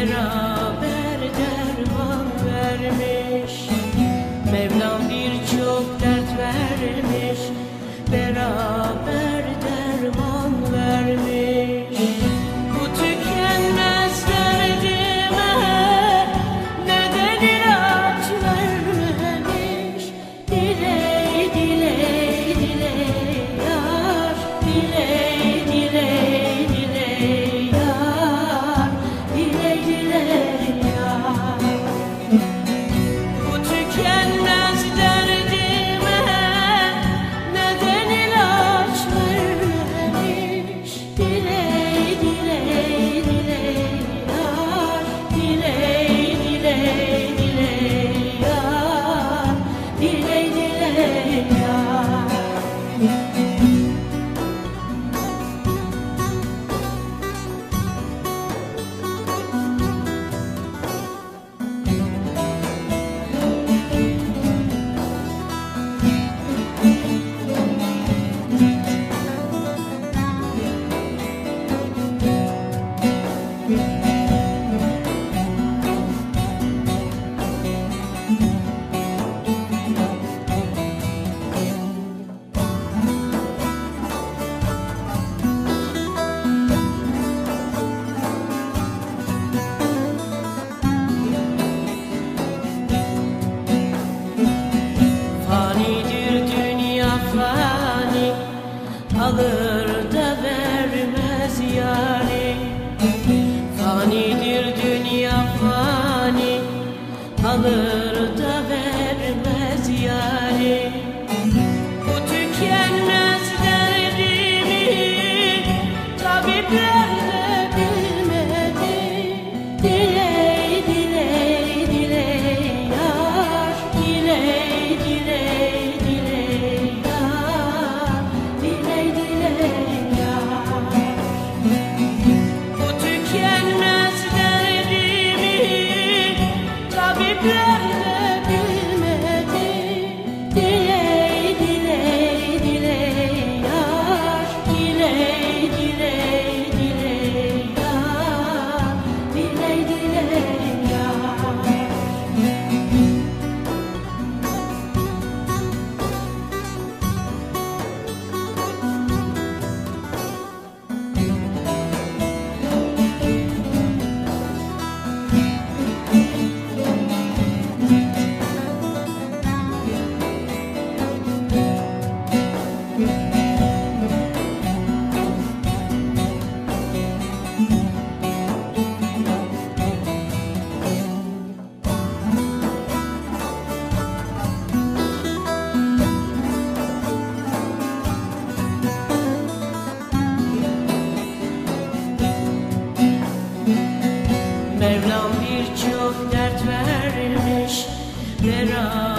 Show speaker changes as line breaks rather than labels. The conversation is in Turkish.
beraber derman vermiş. Mevlam birçok dert vermiş, beraber derman vermiş. Bu tükenmez derdime neden ilaç vermemiş? Diley diley diley yar, diley diley diley yar, diley diley yar. Bu tükenmez derdime neden ilaç vermemiş? Diley diley diley yar, diley diley diley yar, diley diley yar. Fanidir dünya fani, alır da vermez yani. Fanidir dünya fani, alır da vermez yani. Bu tükenmez derdimi tabipler de bilmedi. Diley diley diley yar, diley diley diley yar, diley diley yar. Bu tükenmez derdimi tabipler de bilmedi. Diley diley diley yar, diley diley diley yar, diley diley yar. Mevlam birçok dert vermiş, beraber